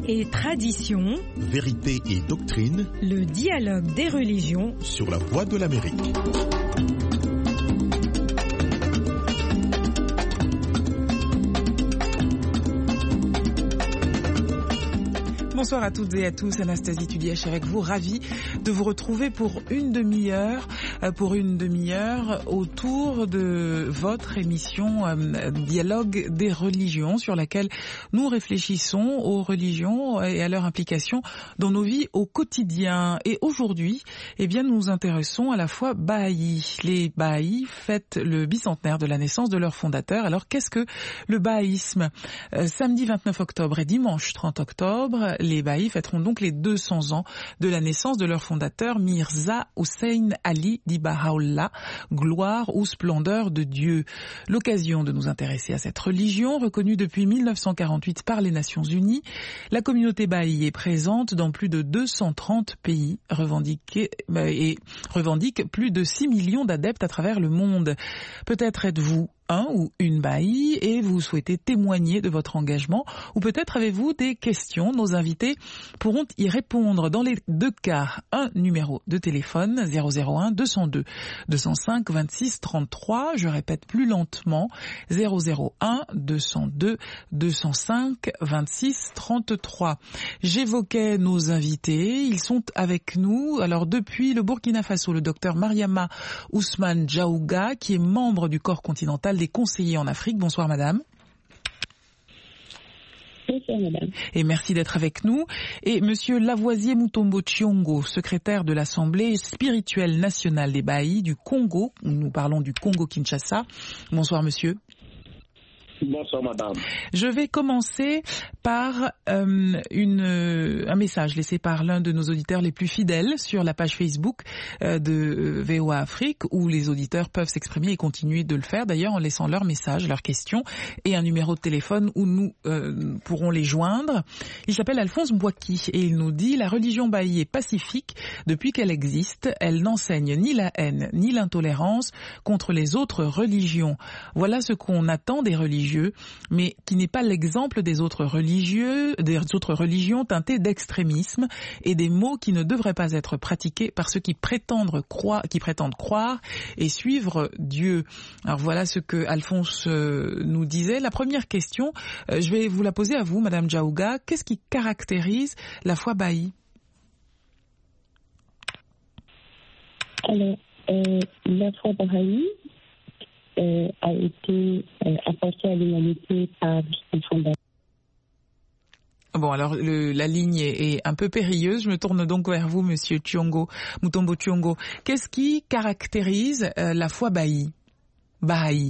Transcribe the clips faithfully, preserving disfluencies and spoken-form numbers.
et tradition, vérité et doctrine, le dialogue des religions sur la Voix de l'Amérique. Bonsoir à toutes et à tous, Anastasie Tulièche avec vous, ravie de vous retrouver pour une demi-heure, pour une demi-heure autour de votre émission euh, Dialogue des religions, sur laquelle nous réfléchissons aux religions et à leur implication dans nos vies au quotidien. Et aujourd'hui, eh bien, nous nous intéressons à la fois Baha'i. Les Baha'i fêtent le bicentenaire de la naissance de leur fondateur. Alors, qu'est-ce que le bahaïsme ? euh, Samedi vingt-neuf octobre et dimanche trente octobre, les Baha'i fêteront donc les deux cents ans de la naissance de leur fondateur Mirza Hussein Ali di Baha'u'llah, gloire ou splendeur de Dieu. L'occasion de nous intéresser à cette religion, reconnue depuis mille neuf cent quarante-huit par les Nations Unies. La communauté Baha'i est présente dans plus de deux cent trente pays revendiqués, et revendique plus de six millions d'adeptes à travers le monde. Peut-être êtes-vous un ou une Baha'i et vous souhaitez témoigner de votre engagement, ou peut-être avez-vous des questions. Nos invités pourront y répondre. Dans les deux cas, un numéro de téléphone zéro zéro un deux cent deux deux cent cinq vingt-six trente-trois. Je répète plus lentement, zéro zéro un deux cent deux deux cent cinq vingt-six trente-trois. J'évoquais nos invités, ils sont avec nous. Alors depuis le Burkina Faso, le docteur Mariama Ousmane Diaouga, qui est membre du corps continental des conseillers en Afrique. Bonsoir madame. Bonsoir madame. Et merci d'être avec nous. Et monsieur Lavoisier Mutombo Chiongo, secrétaire de l'Assemblée spirituelle nationale des Baha'i du Congo. Nous parlons du Congo-Kinshasa. Bonsoir monsieur. Bonsoir madame. Je vais commencer par euh, une, euh, un message laissé par l'un de nos auditeurs les plus fidèles sur la page Facebook euh, de V O A Afrique, où les auditeurs peuvent s'exprimer et continuer de le faire, d'ailleurs en laissant leurs messages, leurs questions et un numéro de téléphone où nous euh, pourrons les joindre. Il s'appelle Alphonse Mbouaki et il nous dit « La religion Baha'i est pacifique depuis qu'elle existe. Elle n'enseigne ni la haine ni l'intolérance contre les autres religions. Voilà ce qu'on attend des religieux, mais qui n'est pas l'exemple des autres religieux, des autres religions teintées d'extrémisme et des maux qui ne devraient pas être pratiqués par ceux qui prétendent croire, qui prétendent croire et suivre Dieu. » Alors voilà ce que Alphonse euh, nous disait. La première question, euh, je vais vous la poser à vous, Madame Diaouga. Qu'est-ce qui caractérise la foi Baha'i ? Alors, euh, la foi Baha'i Euh, a été euh, apporté à l'humanité par son fondateur. Bon, alors le, la ligne est, est un peu périlleuse. Je me tourne donc vers vous, Monsieur Chiongo, Mutombo Chiongo. Qu'est-ce qui caractérise euh, la foi Baha'i ? Baha'i.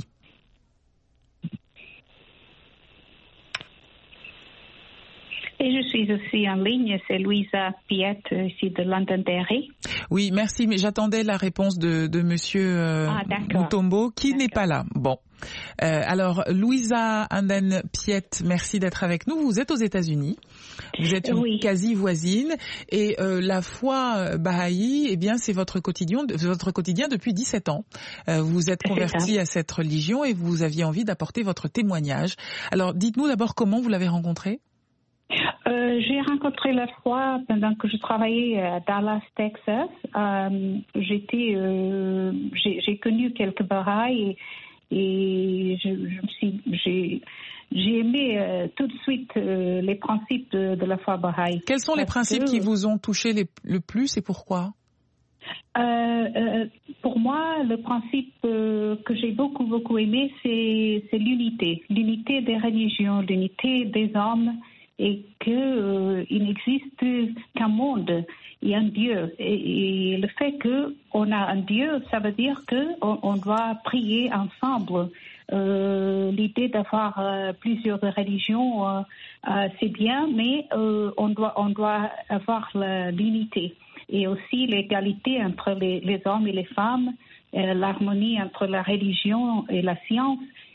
Et je suis aussi en ligne, c'est Louisa Piet, ici de Londonderry. Oui, merci, mais j'attendais la réponse de, de Monsieur euh, ah, Mutombo, qui d'accord. n'est pas là. Bon, euh, alors Louisa Anden Piet, merci d'être avec nous. Vous êtes aux États-Unis, vous êtes une oui. quasi voisine, et euh, la foi Baha'i, eh bien, c'est votre quotidien, votre quotidien depuis dix-sept ans. Euh, vous êtes converti à cette religion et vous aviez envie d'apporter votre témoignage. Alors, dites-nous d'abord comment vous l'avez rencontré. Euh, j'ai rencontré la foi pendant que je travaillais à Dallas, Texas. Euh, j'étais, euh, j'ai, j'ai connu quelques Baha'i et, et je, je me suis, j'ai, j'ai aimé euh, tout de suite euh, les principes de, de la foi Baha'i. Quels sont les principes que, qui vous ont touché les, le plus et pourquoi ? Euh, euh, pour moi, le principe euh, que j'ai beaucoup beaucoup aimé, c'est, c'est l'unité, l'unité des religions, l'unité des hommes. Et qu'il euh, n'existe qu'un monde et un Dieu. Et, et le fait qu'on a un Dieu, ça veut dire qu'on on doit prier ensemble. Euh, l'idée d'avoir euh, plusieurs religions, euh, euh, c'est bien, mais euh, on doit, on doit avoir la, l'unité. Et aussi l'égalité entre les, les hommes et les femmes, euh, l'harmonie entre la religion et la science.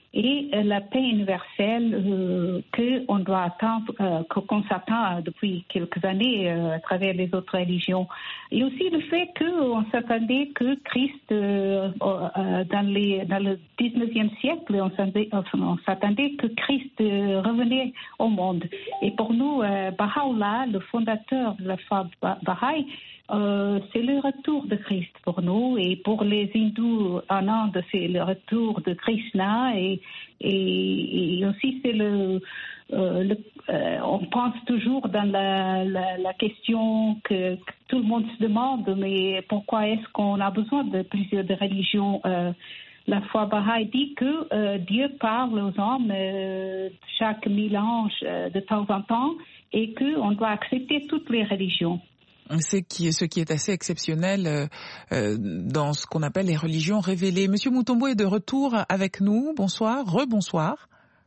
et euh, la paix universelle euh, qu'on doit attendre, euh, qu'on s'attend depuis quelques années euh, à travers les autres religions. Et aussi le fait qu'on s'attendait que Christ, euh, euh, dans, les, dans le dix-neuvième siècle, on s'attendait, on s'attendait que Christ euh, revenait au monde. Et pour nous, euh, Baha'u'llah, le fondateur de la foi Baha'i, Euh, c'est le retour de Christ pour nous, et pour les hindous en Inde, c'est le retour de Krishna, et, et, et aussi c'est le, euh, le euh, on pense toujours dans la, la, la question que, que tout le monde se demande, mais pourquoi est-ce qu'on a besoin de plusieurs de religions? euh, La foi Baha'i dit que euh, Dieu parle aux hommes euh, chaque mille ans euh, de temps en temps, et qu'on doit accepter toutes les religions. C'est qui, ce qui est assez exceptionnel euh, dans ce qu'on appelle les religions révélées. Monsieur Mutombo est de retour avec nous. Bonsoir, rebonsoir.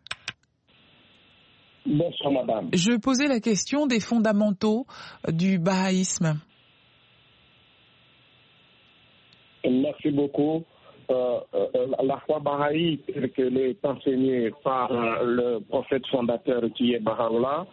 Bonsoir, madame. Je posais la question des fondamentaux du bahaïsme. Merci beaucoup. Euh, euh, la foi Baha'i, telle qu'elle est enseignée par euh, le prophète fondateur qui est Baha'u'llah,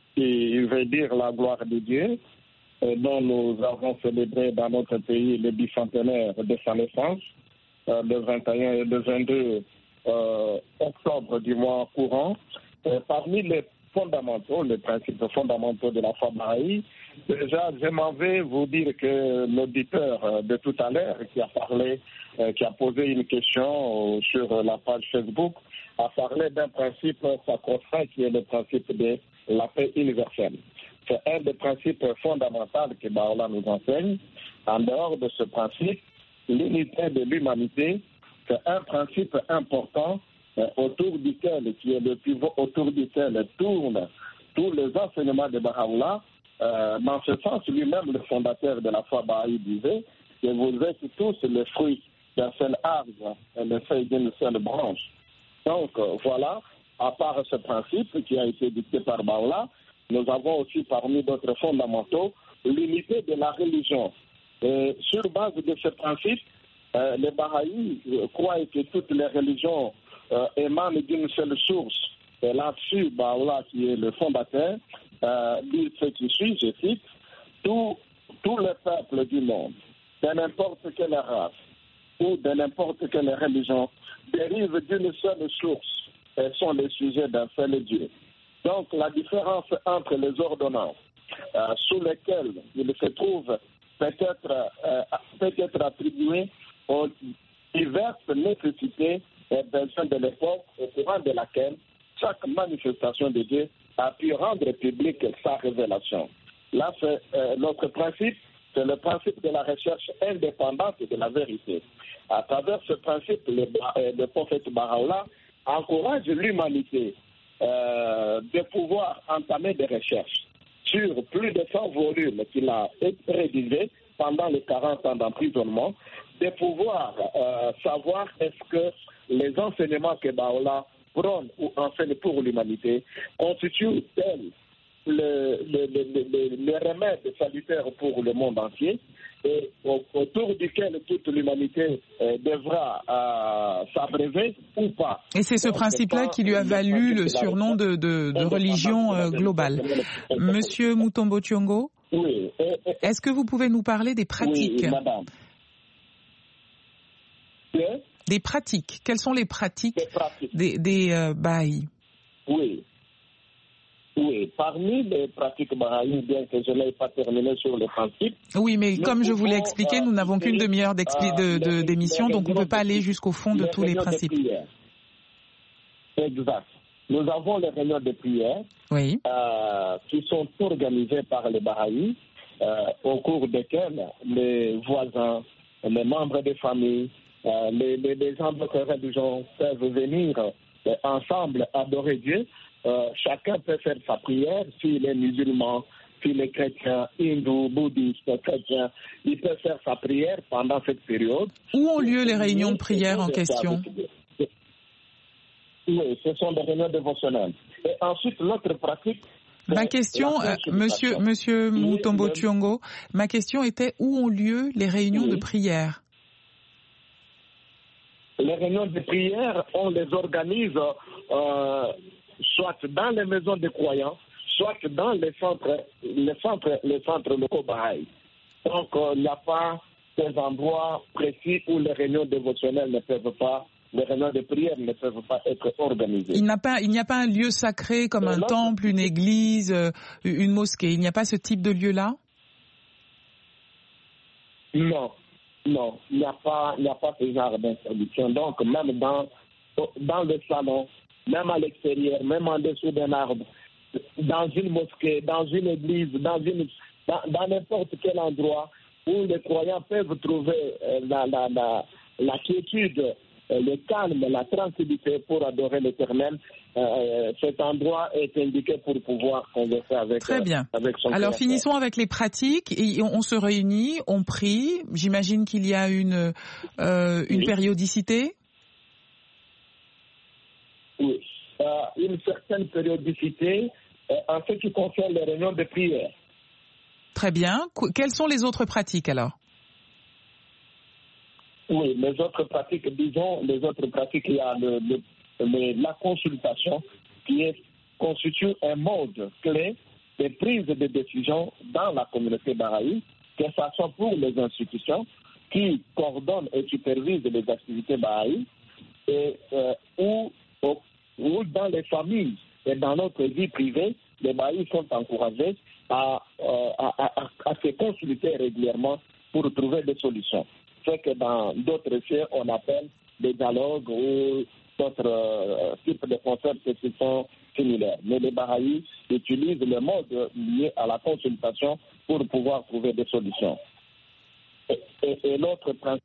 qui veut dire la gloire de Dieu, dont nous avons célébré dans notre pays le bicentenaire de sa naissance, euh, le vingt et un et le vingt-deux euh, octobre du mois courant. Euh, parmi les fondamentaux, les principes fondamentaux de la foi Baha'i, déjà, je m'en vais vous dire que l'auditeur de tout à l'heure qui a parlé, euh, qui a posé une question sur la page Facebook, a parlé d'un principe sacro-saint qui est le principe de la paix universelle. C'est un des principes fondamentaux que Baha'u'llah nous enseigne. En dehors de ce principe, l'unité de l'humanité, c'est un principe important euh, autour duquel, qui est le pivot autour duquel tournent tous les enseignements de Baha'u'llah. Euh, dans ce sens, lui-même, le fondateur de la foi Baha'i disait que vous êtes tous les fruits d'un seul arbre et les feuilles d'une seule branche. Donc, euh, voilà, à part ce principe qui a été dicté par Baha'u'llah, nous avons aussi parmi d'autres fondamentaux l'unité de la religion. Et sur base de ce principe, euh, les Bahaïs euh, croient que toutes les religions euh, émanent d'une seule source. Et là-dessus, Baha'u'llah, qui est le fondateur, euh, dit ce qui suit, je cite, tous tout les peuples du monde, de n'importe quelle race ou de n'importe quelle religion, dérivent d'une seule source et sont les sujets d'un seul Dieu. Donc, la différence entre les ordonnances euh, sous lesquelles il se trouve peut-être euh, peut être attribuée aux diverses nécessités et besoins de l'époque au courant de laquelle chaque manifestation de Dieu a pu rendre publique sa révélation. Là, c'est euh, notre principe, c'est le principe de la recherche indépendante de la vérité. À travers ce principe, le, euh, le prophète Baha'u'llah encourage l'humanité Euh, de pouvoir entamer des recherches sur plus de cent volumes qu'il a rédigés pendant les quarante ans d'emprisonnement, de pouvoir euh, savoir est-ce que les enseignements que Baha'u'llah prône ou enseigne pour l'humanité constituent-elles le, le, le, le, le remède salutaire pour le monde entier, et autour duquel toute l'humanité euh, devra euh, s'abreuver ou pas. Et c'est ce Donc, principe-là qui lui a valu le surnom de, de, de religion euh, globale. Monsieur Mutombo Thiongo, oui, et, et, est-ce que vous pouvez nous parler des pratiques? Oui, madame. Et? Des pratiques. Quelles sont les pratiques, des, pratiques. des, des euh, Baha'i? Oui. Oui, parmi les pratiques Baha'i, bien que je n'ai pas terminé sur les principes. Oui, mais comme je vous l'ai expliqué, nous n'avons qu'une demi-heure de, de, d'émission, donc on ne peut pas aller jusqu'au fond de tous les principes. Exact. Nous avons les réunions de prière oui. euh, qui sont organisées par les Baha'i, euh, au cours desquelles les voisins, les membres des familles, euh, les, les, les gens de religion peuvent venir euh, ensemble adorer Dieu. Euh, chacun peut faire sa prière, s'il est musulman, s'il est chrétien, hindou, bouddhiste, chrétien, il peut faire sa prière pendant cette période. Où ont lieu les réunions de prière en question? Oui, ce sont des réunions dévotionnelles. Et ensuite, l'autre pratique... Ma question, euh, monsieur, monsieur Mutombo Thiongo, ma question était où ont lieu les réunions oui. de prière? les réunions de prière, on les organise euh, soit dans les maisons des croyants, soit dans les centres, les centres, les centres locaux Baha'i. Donc, il euh, n'y a pas des endroits précis où les réunions dévotionnelles ne peuvent pas, les réunions de prière ne peuvent pas être organisées. Il n'y a pas, il n'y a pas un lieu sacré comme un temple, une église, une mosquée. Il n'y a pas ce type de lieu-là? Non, non, il n'y a pas, il n'y a pas ce genre d'interdiction. Donc, même dans, dans le salon, même à l'extérieur, même en dessous d'un arbre, dans une mosquée, dans une église, dans une, dans, dans n'importe quel endroit où les croyants peuvent trouver euh, la, la, la, la quiétude, euh, le calme, la tranquillité pour adorer l'Éternel. Euh, cet endroit est indiqué pour pouvoir converser avec, Très bien. Euh, avec son Alors créateur. finissons avec les pratiques. Et on, on se réunit, on prie. J'imagine qu'il y a une, euh, une oui. périodicité. Oui. Euh, une certaine périodicité euh, en ce qui concerne les réunions de prière. Très bien. Qu- quelles sont les autres pratiques alors? Oui, les autres pratiques, disons, les autres pratiques, il y a le, le, le, la consultation qui est, constitue un mode clé de prise de décision dans la communauté Baha'i, que ce soit pour les institutions qui coordonnent et supervisent les activités Baha'i, et, euh, ou, ou dans les familles et dans notre vie privée, les Baha'is sont encouragés à, à, à, à se consulter régulièrement pour trouver des solutions. C'est que dans d'autres faits, on appelle des dialogues ou d'autres euh, types de concepts qui sont similaires. Mais les Baha'is utilisent le mode lié à la consultation pour pouvoir trouver des solutions. Et, et, et l'autre principe.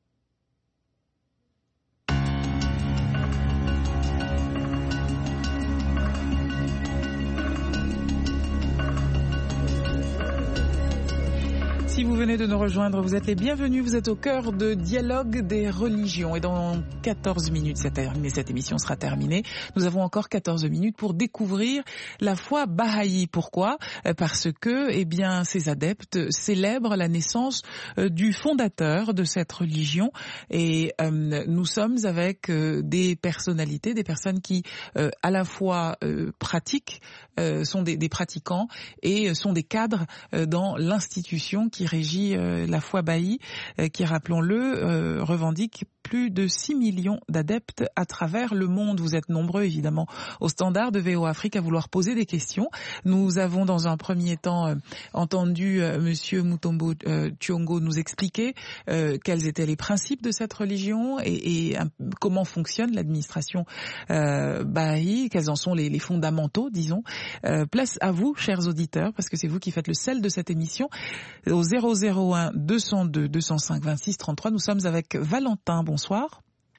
Si vous venez de nous rejoindre, vous êtes les bienvenus. Vous êtes au cœur de Dialogue des religions. Et dans quatorze minutes, cette, cette émission sera terminée. Nous avons encore quatorze minutes pour découvrir la foi Baha'i. Pourquoi? Parce que, eh bien, ces adeptes célèbrent la naissance du fondateur de cette religion. Et euh, nous sommes avec euh, des personnalités, des personnes qui, euh, à la fois euh, pratiquent, euh, sont des, des pratiquants et sont des cadres euh, dans l'institution qui régit euh, la foi Baha'i, euh, qui, rappelons-le, euh, revendique plus de six millions d'adeptes à travers le monde. Vous êtes nombreux, évidemment, au standard de V O Afrique à vouloir poser des questions. Nous avons, dans un premier temps, euh, entendu euh, Monsieur Mutombo euh, Thiongo nous expliquer euh, quels étaient les principes de cette religion et, et euh, comment fonctionne l'administration euh, Baha'i, quels en sont les, les fondamentaux, disons. Euh, place à vous, chers auditeurs, parce que c'est vous qui faites le sel de cette émission. Au zéro zéro un deux cent deux deux cent cinq vingt-six trente-trois, nous sommes avec Valentin. Bonsoir.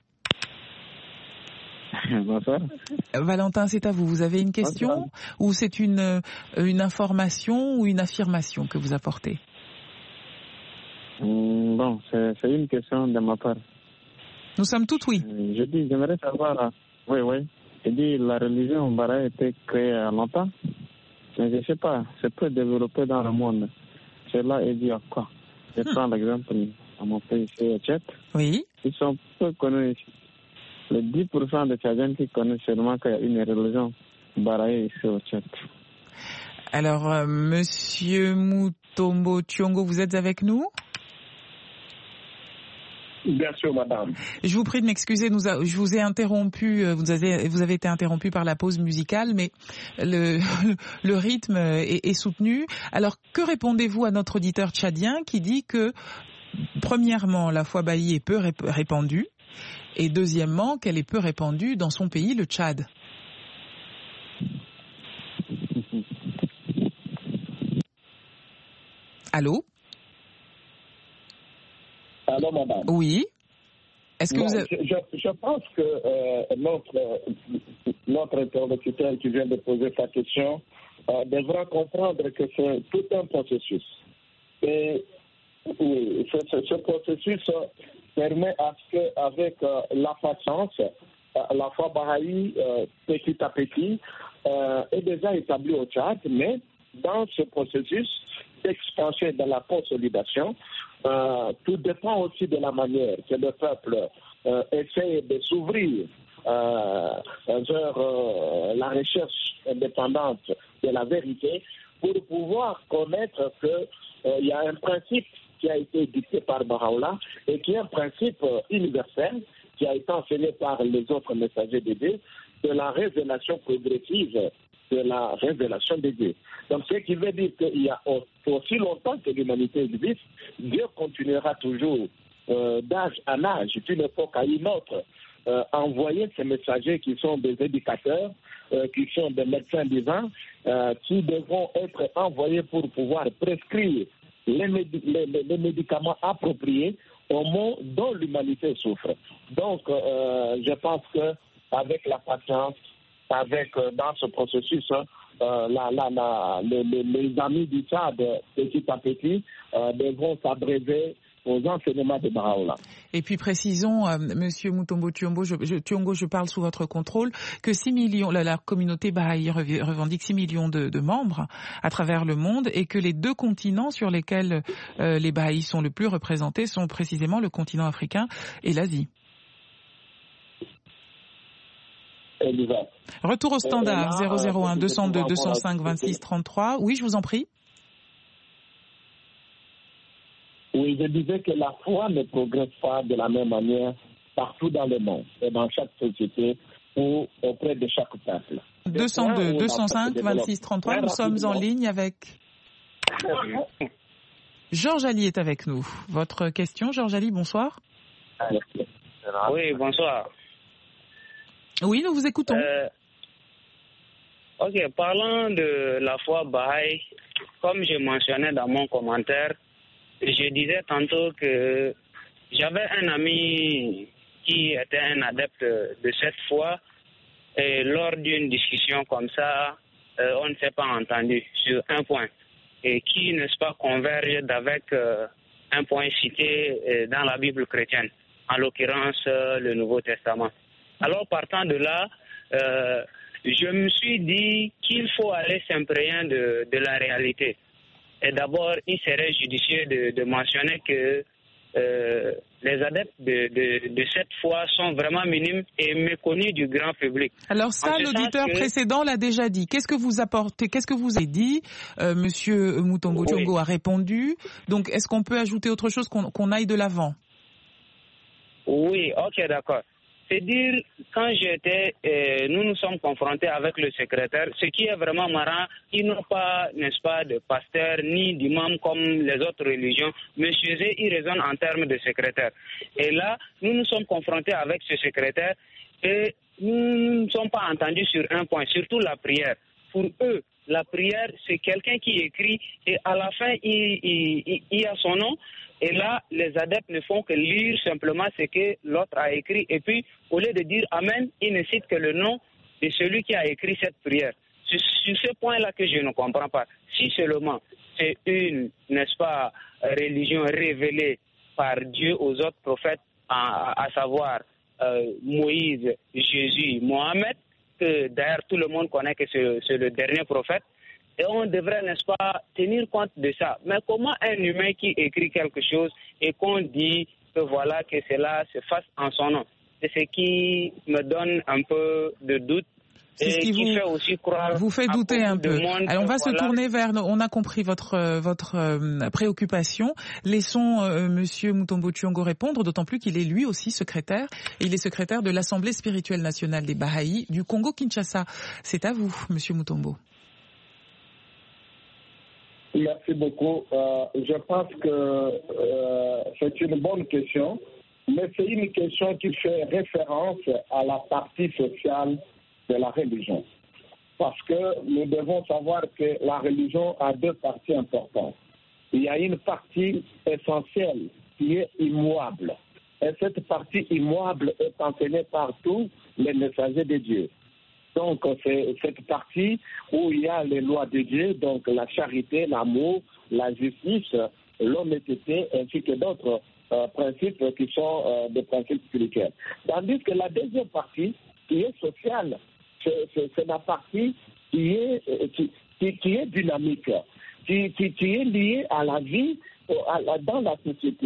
Bonsoir. Valentin, c'est à vous. Vous avez une question Bonsoir. Ou c'est une, une information ou une affirmation que vous apportez? Mmh, bon, c'est, c'est une question de ma part. Nous sommes tous oui. Euh, je dis, j'aimerais savoir, euh, oui, oui. Je dis, la religion Baha'i a été créée à longtemps, mais je ne sais pas, c'est peu développé dans le monde. Cela est dû à quoi? Je hmm. prends l'exemple à mon pays, ici au Tchad. Oui. Ils sont peu connus ici. Les dix pour cent des Tchadiens qui connaissent seulement qu'il y a une religion Baha'i ici au Tchad. Alors, euh, Monsieur Mutombo Thiongo, vous êtes avec nous? Bien sûr, madame. Je vous prie de m'excuser, nous a, je vous ai interrompu, vous avez, vous avez été interrompu par la pause musicale, mais le, le rythme est, est soutenu. Alors, que répondez-vous à notre auditeur tchadien qui dit que, premièrement, la foi Baha'i est peu répandue, et deuxièmement, qu'elle est peu répandue dans son pays, le Tchad? Allô? Allô, madame. Oui. Est-ce que non, vous avez... je, je pense que euh, notre, notre interlocuteur qui vient de poser sa question euh, devra comprendre que c'est tout un processus. Et oui, ce, ce, ce processus permet à ce qu'avec euh, la patience, euh, la foi Baha'i, euh, petit à petit, euh, est déjà établie au Tchad, mais dans ce processus d'expansion et de la consolidation, Euh, tout dépend aussi de la manière que le peuple euh, essaie de s'ouvrir euh, vers euh, la recherche indépendante de la vérité pour pouvoir connaître qu'il euh, y a un principe qui a été dicté par Baha'u'llah et qui est un principe euh, universel qui a été enseigné par les autres messagers de Dieu, de la révélation progressive de la révélation de Dieu. Donc, ce qui veut dire qu'il y a aussi longtemps que l'humanité existe, Dieu continuera toujours euh, d'âge en âge, d'une époque à une autre, euh, envoyer ces messagers qui sont des éducateurs, euh, qui sont des médecins divins, euh, qui devront être envoyés pour pouvoir prescrire les, médi- les, les, les médicaments appropriés au monde dont l'humanité souffre. Donc, euh, je pense qu'avec la patience, avec euh, dans ce processus, euh, la, la, la, les, les, les amis du Tchad, petit à petit, euh, devront s'abréver aux enseignements de Baha'u'llah. Et puis précisons, euh, Monsieur Mutombo Tuyongo, je, je, Tuyongo, je parle sous votre contrôle, que six millions, la, la communauté Baha'i revendique six millions de, de membres à travers le monde et que les deux continents sur lesquels euh, les Baha'is sont le plus représentés sont précisément le continent africain et l'Asie. Exact. Retour au standard, là, zéro zéro un deux cent deux deux cent cinq euh, vingt-six trente-trois. Oui, je vous en prie. Oui, je disais que la foi ne progresse pas de la même manière partout dans le monde et dans chaque société ou auprès de chaque peuple. deux cent deux deux cent cinq vingt-six trente-trois, nous sommes en ligne avec... Georges Ali est avec nous. Votre question, Georges Ali, bonsoir. Oui, bonsoir. Oui, nous vous écoutons. Euh, ok, parlant de la foi Baha'i, comme je mentionnais dans mon commentaire, je disais tantôt que j'avais un ami qui était un adepte de cette foi et lors d'une discussion comme ça, euh, on ne s'est pas entendu sur un point et qui, n'est-ce pas, converge avec euh, un point cité euh, dans la Bible chrétienne, en l'occurrence euh, le Nouveau Testament. Alors, partant de là, euh, je me suis dit qu'il faut aller s'imprégner de, de la réalité. Et d'abord, il serait judicieux de, de mentionner que euh, les adeptes de, de, de cette foi sont vraiment minimes et méconnus du grand public. Alors ça, l'auditeur que... précédent l'a déjà dit. Qu'est-ce que vous apportez, qu'est-ce que vous avez dit euh, Monsieur Mutombo Tuyongo oui. a répondu. Donc, est-ce qu'on peut ajouter autre chose, qu'on, qu'on aille de l'avant? Oui, ok, d'accord. C'est dire, quand j'étais, euh, nous nous sommes confrontés avec le secrétaire, ce qui est vraiment marrant, ils n'ont pas, n'est-ce pas, de pasteur ni d'imam comme les autres religions, mais chez eux, ils raisonnent en termes de secrétaire. Et là, nous nous sommes confrontés avec ce secrétaire et nous ne nous sommes pas entendus sur un point, surtout la prière. Pour eux, la prière, c'est quelqu'un qui écrit et à la fin, il, il, il, il a son nom. Et là, les adeptes ne font que lire simplement ce que l'autre a écrit. Et puis, au lieu de dire Amen, ils ne citent que le nom de celui qui a écrit cette prière. C'est sur ce point-là que je ne comprends pas. Si seulement c'est une, n'est-ce pas, religion révélée par Dieu aux autres prophètes, à, à savoir euh, Moïse, Jésus, Mohamed, que d'ailleurs tout le monde connaît que c'est, c'est le dernier prophète, et on devrait, n'est-ce pas, tenir compte de ça. Mais comment un humain qui écrit quelque chose et qu'on dit que voilà, que cela se fasse en son nom? C'est ce qui me donne un peu de doute. C'est ce qui, qui vous fait aussi croire vous fait douter un peu. Alors on va voilà. se tourner vers. On a compris votre votre euh, préoccupation. Laissons euh, Monsieur Mutombo Tuyongo répondre, d'autant plus qu'il est lui aussi secrétaire. Et il est secrétaire de l'Assemblée spirituelle nationale des Bahaïs du Congo-Kinshasa. C'est à vous, Monsieur Mutombo. Merci beaucoup. Euh, je pense que euh, c'est une bonne question, mais c'est une question qui fait référence à la partie sociale de la religion. Parce que nous devons savoir que la religion a deux parties importantes. Il y a une partie essentielle qui est immuable. Et cette partie immuable est enseignée par tous les messagers de Dieu. Donc, c'est cette partie où il y a les lois de Dieu, donc la charité, l'amour, la justice, l'honnêteté, ainsi que d'autres euh, principes qui sont euh, des principes spirituels. Tandis que la deuxième partie, qui est sociale, c'est, c'est, c'est la partie qui est, qui, qui, qui est dynamique, qui, qui, qui est liée à la vie à la, dans la société.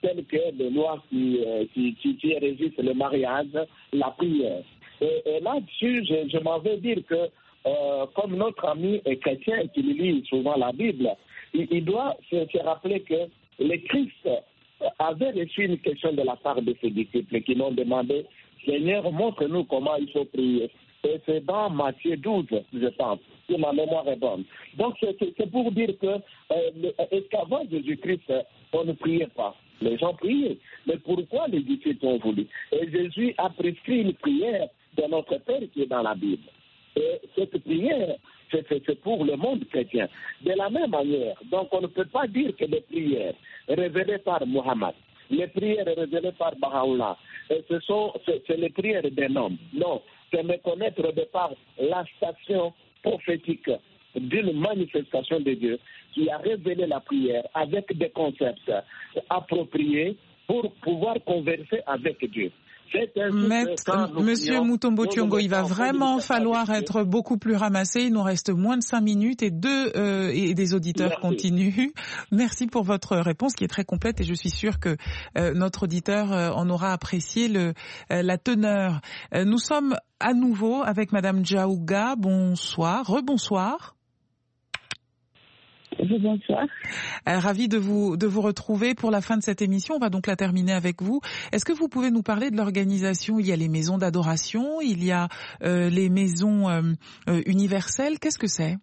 telles que les lois qui, euh, qui, qui, qui régissent le mariage, la prière. Et, et là-dessus, je, je m'en vais dire que, euh, comme notre ami est chrétien qui lit souvent la Bible, il, il doit se, se rappeler que le Christ avait reçu une question de la part de ses disciples qui l'ont demandé, Seigneur, montre-nous comment il faut prier. Et c'est dans Matthieu douze, je pense, si ma mémoire est bonne. Donc, c'est, c'est pour dire que euh, est-ce qu'avant Jésus-Christ, on ne priait pas? Les gens priaient. Mais pourquoi les disciples ont voulu? Et Jésus a prescrit une prière de notre Père qui est dans la Bible. Et cette prière, c'est, c'est, c'est pour le monde chrétien. De la même manière, donc on ne peut pas dire que les prières révélées par Mohammed, les prières révélées par Baha'u'llah, et ce sont c'est, c'est les prières d'un homme. Non, c'est méconnaître de par la station prophétique d'une manifestation de Dieu qui a révélé la prière avec des concepts appropriés pour pouvoir converser avec Dieu. Maître, Monsieur Mutombo Tiongo, il va vraiment falloir être beaucoup plus ramassé. Il nous reste moins de cinq minutes et deux euh, et des auditeurs Merci. continuent. Merci pour votre réponse qui est très complète et je suis sûre que euh, notre auditeur euh, en aura apprécié le, euh, la teneur. Euh, nous sommes à nouveau avec Madame Djaouga. Bonsoir, rebonsoir. Bonsoir. Euh, ravi de vous de vous retrouver pour la fin de cette émission. On va donc la terminer avec vous. Est-ce que vous pouvez nous parler de l'organisation? Il y a les maisons d'adoration, il y a euh, les maisons euh, euh, universelles. Qu'est-ce que c'est?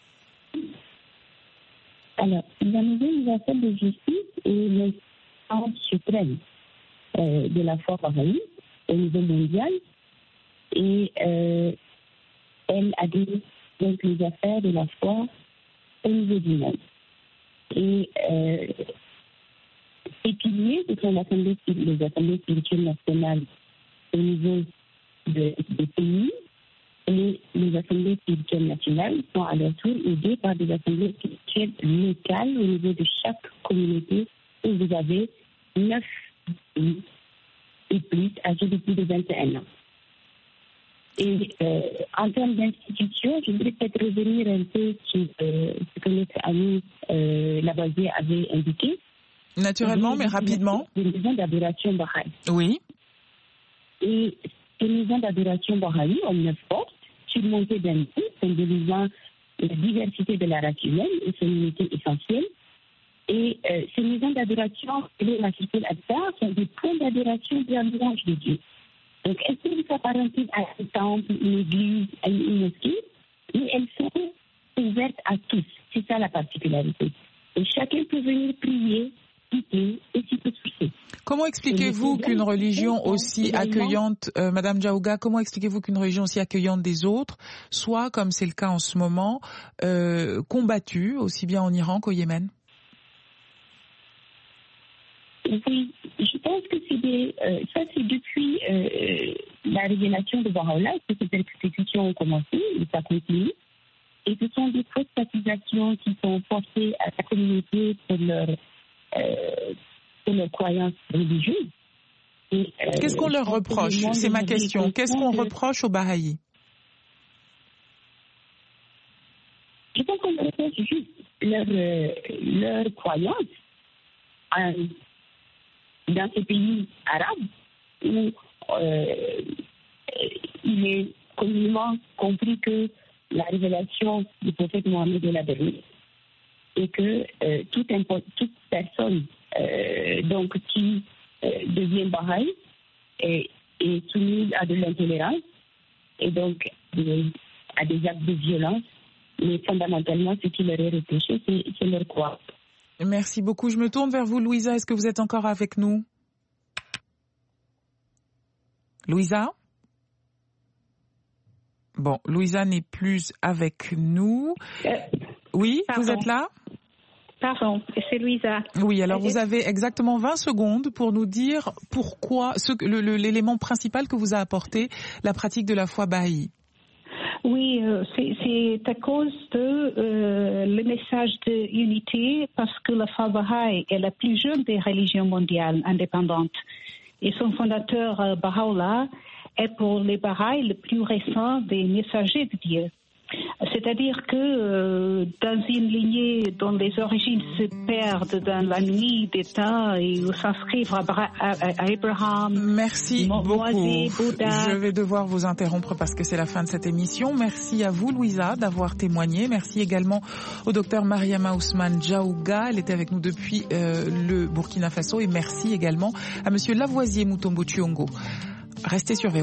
Alors, la maison universelle de justice est l'instance suprême euh, de la foi bahaï au niveau mondial et euh, elle adresse donc les affaires de la foi au niveau du monde. Et euh, ces piliers, ce sont l'assemblée, les assemblées spirituelles nationales au niveau de, des pays, et les assemblées spirituelles nationales sont à leur tour aidées par des assemblées spirituelles locales au niveau de chaque communauté où vous avez neuf pays et plus âgés de plus de vingt et un ans. Et euh, en termes d'institutions, je voudrais peut-être revenir un peu sur euh, ce que notre ami euh, Lavoisier avait indiqué. Naturellement, mais rapidement. Des maisons d'adoration Baha'i. Oui. Et ces maisons d'adoration Baha'i ont neuf portes, surmontées d'un tour, symbolisant la diversité de la race humaine et son unité essentielle. Et euh, ces maisons d'adoration, les masjid al-Aqsa, sont des points d'adoration de la louange de Dieu. Donc, elles peuvent s'apparenter à un temple, une église, à une mosquée, mais elles sont ouvertes à tous. C'est ça la particularité. Et chacun peut venir prier, prier et s'y peut toucher. Comment expliquez-vous qu'une religion aussi accueillante, euh, Madame Djaouga, comment expliquez-vous qu'une religion aussi accueillante des autres soit, comme c'est le cas en ce moment, euh, combattue aussi bien en Iran qu'au Yémen? Oui, je pense que c'est des, euh, ça c'est depuis euh, la révélation de Baha'u'llah que ces persécutions ont commencé et ça continue. Et ce sont des fausses accusations qui sont portées à la communauté pour leur, euh, pour leur croyance religieuse. Et, euh, Qu'est-ce qu'on leur reproche? C'est ma question. Qu'est-ce qu'on reproche aux Bahaïs? Je pense qu'on leur reproche juste leur, euh, leur croyance. En, dans ces pays arabes où euh, il est communément compris que la révélation du prophète Mohammed est la dernière et que euh, toute, toute personne euh, donc, qui euh, devient Bahaï est, est soumise à de l'intolérance et donc de, à des actes de violence, mais fondamentalement ce qui leur est reproché, c'est, c'est leur croix. Merci beaucoup. Je me tourne vers vous, Louisa. Est-ce que vous êtes encore avec nous? Louisa? Bon, Louisa n'est plus avec nous. Euh, oui, pardon. Vous êtes là? Pardon, c'est Louisa. Oui, alors vous avez exactement vingt secondes pour nous dire pourquoi, ce, le, le, l'élément principal que vous a apporté la pratique de la foi Baha'i. Oui, euh, c'est, c'est à cause de euh, le message d'unité, parce que la foi Baha'i est la plus jeune des religions mondiales indépendantes. Et son fondateur, euh, Baha'u'llah, est pour les Baha'i le plus récent des messagers de Dieu. C'est-à-dire que euh, dans une lignée dont les origines se perdent dans la nuit d'État et où s'inscrivent à, à, à Abraham. Merci Mo- beaucoup. Moïse, Bouddha. Je vais devoir vous interrompre parce que c'est la fin de cette émission. Merci à vous, Louisa, d'avoir témoigné. Merci également au docteur Mariama Ousmane Djaouga. Elle était avec nous depuis euh, le Burkina Faso. Et merci également à monsieur Lavoisier Mutombo Thiongo. Restez sur V O.